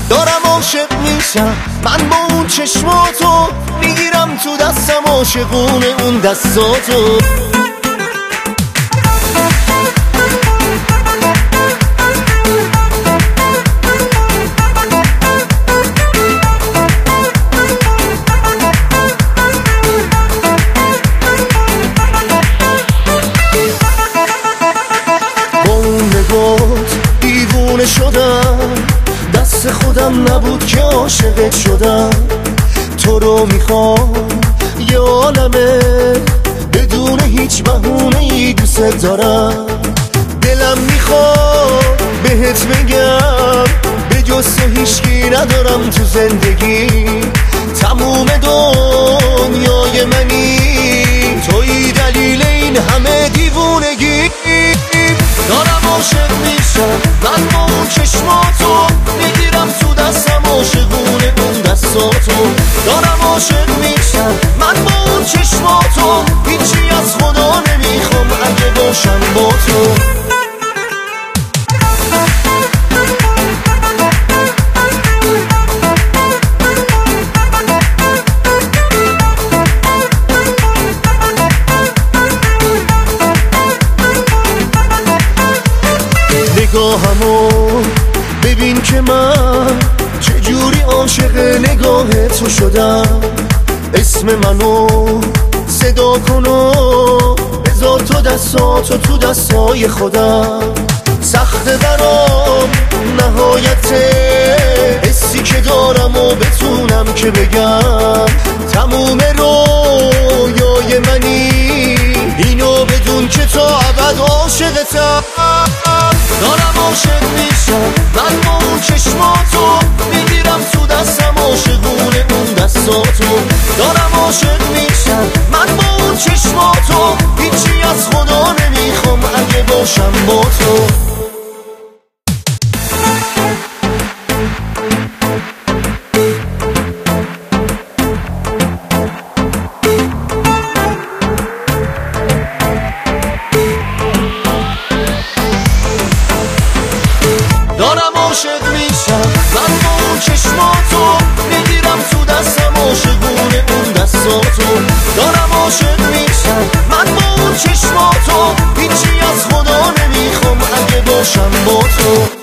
دارم عاشق میشم من با اون چشماتو، میگیرم تو دستم عاشقونه اون دستاتو. با اون نگات دیوونه شدم، دست خودم نبود که عاشقت شدم. تو رو میخوام یه عالمه، بدون هیچ بهونه‌ای دوست دارم. دلم میخواد بهت بگم به جز تو هیچکی ندارم تو زندگی. تموم دنیای منی، تویی دلیل این همه دیوونگی. دارم عاشق میشم من با اون چشماتو، میگیرم تو دستم عاشقونه اون دستاتو. دارم عاشق میشم من با اون چشماتو، هیچی از خدا نمیخوام اگه باشم با تو. نگاهمو ببین که من چجوری عاشق نگاه تو شدم. اسم منو صدا کن و بذار تو دستاتو تو دستای خودم. سخته برام نهایته حسی که دارم و بتونم که بگم. تموم رویای منی، اینو بدون که تا ابد عاشقتم. دارم عاشق میشم من با اون چشماتو، میگیرم تو دستم عاشقونه اون دستاتو. دارم عاشق میشم من با اون چشماتو، هیچی از خدا نمیخوام اگه باشم با تو. دارم عاشق میشم من با اون چشماتو، میگیرم تو دستم عاشقونه اون دستاتو. دارم عاشق میشم من با اون چشماتو، هیچی از خدا نمیخوام اگه باشم با تو.